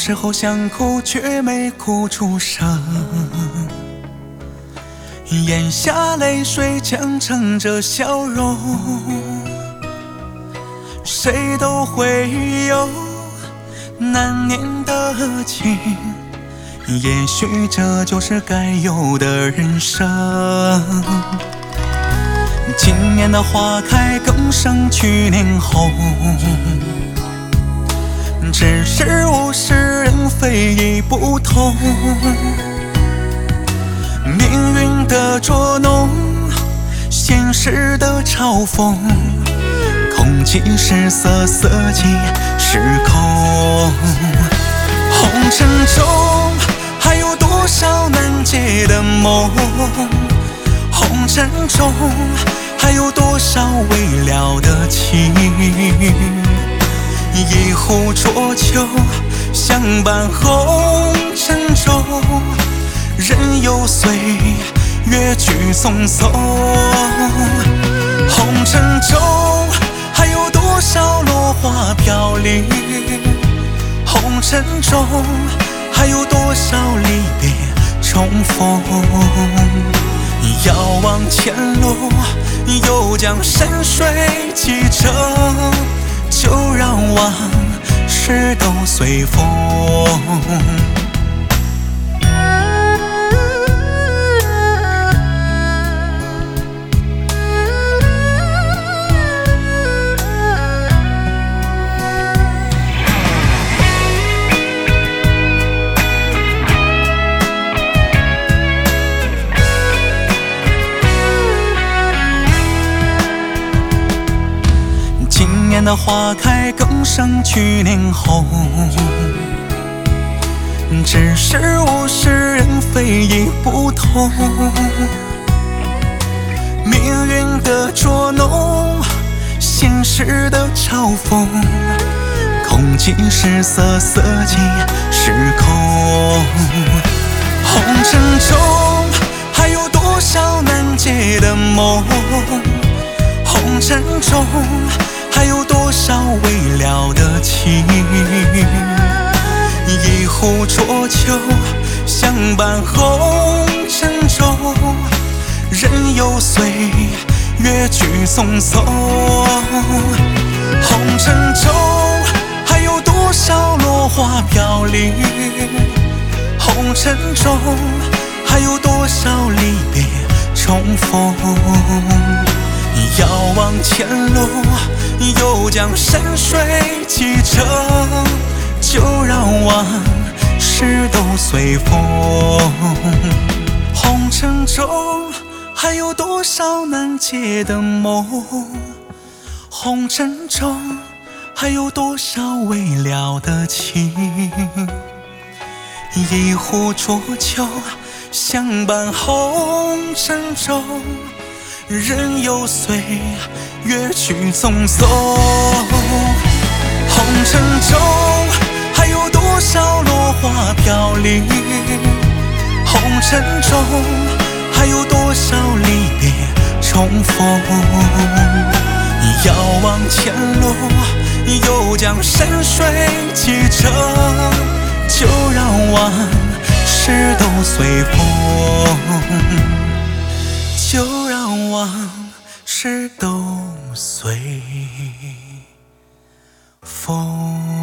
时候想哭却没哭出声，咽下泪水强撑着笑容。谁都会有难念的情，也许这就是该有的人生。今年的花开更胜去年红，只是物是人非已不同。命运的捉弄，现实的嘲讽，空气是色，色即是空。红尘中还有多少难解的梦，红尘中还有多少未了的情。一壶浊酒相伴红尘中，人有岁月去匆匆。红尘中还有多少落花飘零，红尘中还有多少离别重逢。遥望前路，又将山水几程，就让往事都随风。今年的花开更胜去年红，只是物是人非已不同。命运的捉弄，现实的嘲讽，空气是色，色即是空。红尘中还有多少难解的梦，红尘中还有多少未了的情。一壶浊酒相伴红尘中，人有岁月去匆匆。红尘中还有多少落花飘零，红尘中还有多少离别重逢。遥望前路，又将山水几程，就让往事都随风。红尘中还有多少难解的梦，红尘中还有多少未了的情。一壶浊酒相伴红尘中，人有岁月去匆匆。红尘中还有多少落花飘零，红尘中还有多少离别重逢。遥望前路，又将山水几程，就让往事都随风，就让往事都随风。